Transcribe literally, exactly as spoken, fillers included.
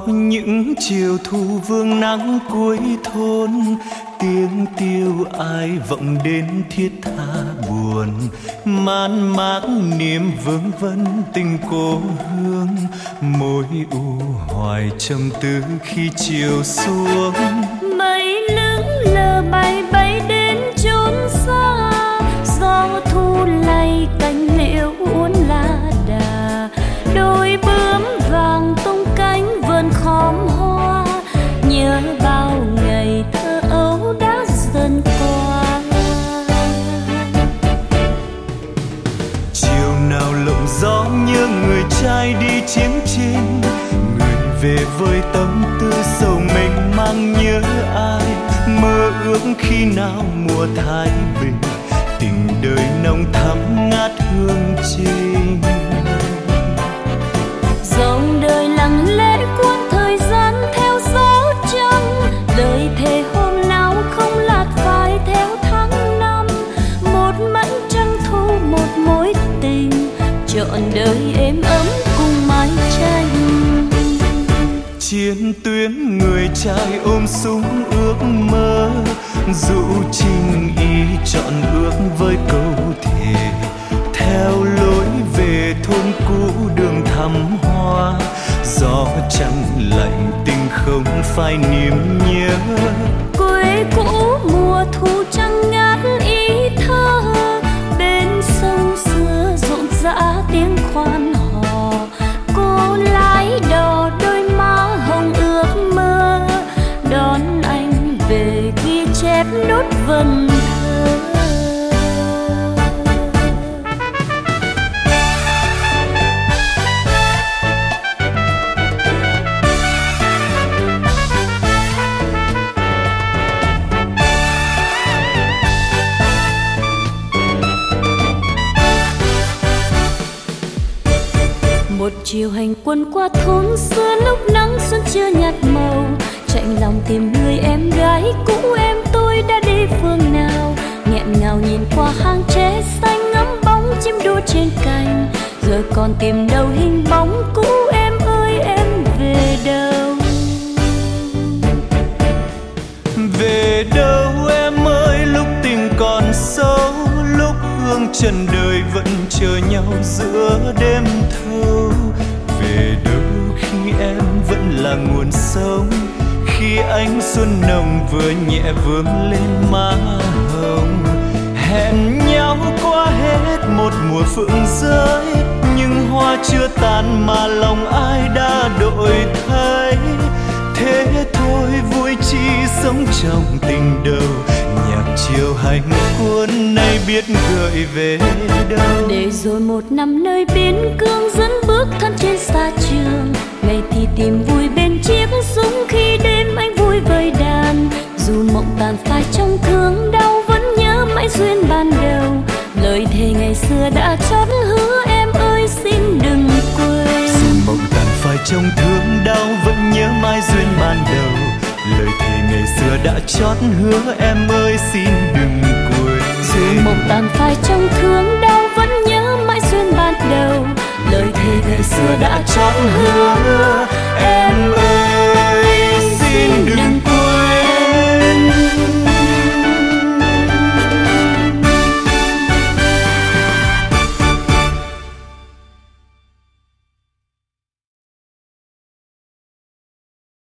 những chiều thu vương nắng cuối thôn, tiếng tiêu ai vọng đến thiết tha buồn, man mác niềm vương vấn tình cố hương, môi u hoài trầm tư khi chiều xuống. Mây lững lờ bay bay đến chốn xa, gió thu lay cành liễu uốn lá đà, đôi bướm vàng tung cánh vườn khóm hoa, nhớ bao ngày thơ ấu đã dần qua. Chiều nào lộng gió nhớ người trai đi chiến trên, người về với tâm tư sầu mênh mang nhớ ai, mơ ước khi nào mùa thái bình, tình đời nồng thắm ngát hương trình. Dòng đời lặng lẽ cuốn thời gian theo gió trăng, lời thề hôm nào không lạt phai theo tháng năm, một mảnh trăng thu một mối tình, trọn đời êm ấm cùng mái tranh. Chiến tuyến người trai ôm súng ước mơ, dụ trình ý chọn ước với câu thề, theo lối về thôn cũ đường thắm hoa, gió trăng lạnh tình không phai niềm nhớ. Quê cũ mùa thu trăng ngát ý thơ, bên sông xưa rộn rã tiếng khoan hò, cô lái đò đôi má hồng ước mơ, đón anh về ghi chép nốt vần thơ. Một chiều hành quân qua thôn xưa, lúc nắng xuân chưa nhạt màu, chạnh lòng tìm người em gái cũ em tôi đã đi phương nào, nghẹn ngào nhìn qua hang tre xanh ngắm bóng chim đua trên cành, rồi còn tìm đâu hình bóng cũ em ơi em về đâu. Về đâu em ơi lúc tình còn sâu, lúc hương trần đời vẫn chờ nhau giữa đêm thâu. Về đâu khi em vẫn là nguồn sống, khi ánh xuân nồng vừa nhẹ vương lên má hồng. Hẹn nhau qua hết một mùa phượng rơi, nhưng hoa chưa tàn mà lòng ai đã đổi thay. Thế thôi vui chi sống trong tình đầu, nhạc chiều hành quân nay biết gợi về đâu. Để rồi một năm nơi biên cương dẫn bước thân trên xa trường, ngày thì tìm vui bên chiếc súng, khi đêm anh vui với đàn. Dù mộng tàn phai trong thương đau, vẫn nhớ mãi duyên ban đầu, lời thề ngày xưa đã chót hứa em ơi xin đừng quên. Dù mộng tàn phai trong thương đau, vẫn nhớ mãi duyên ban đầu, lời thề ngày xưa đã chót hứa em ơi xin đừng quên. Dù mộng tàn phai trong thương đau, vẫn nhớ mãi duyên ban đầu, lời thề ngày xưa đã chót hứa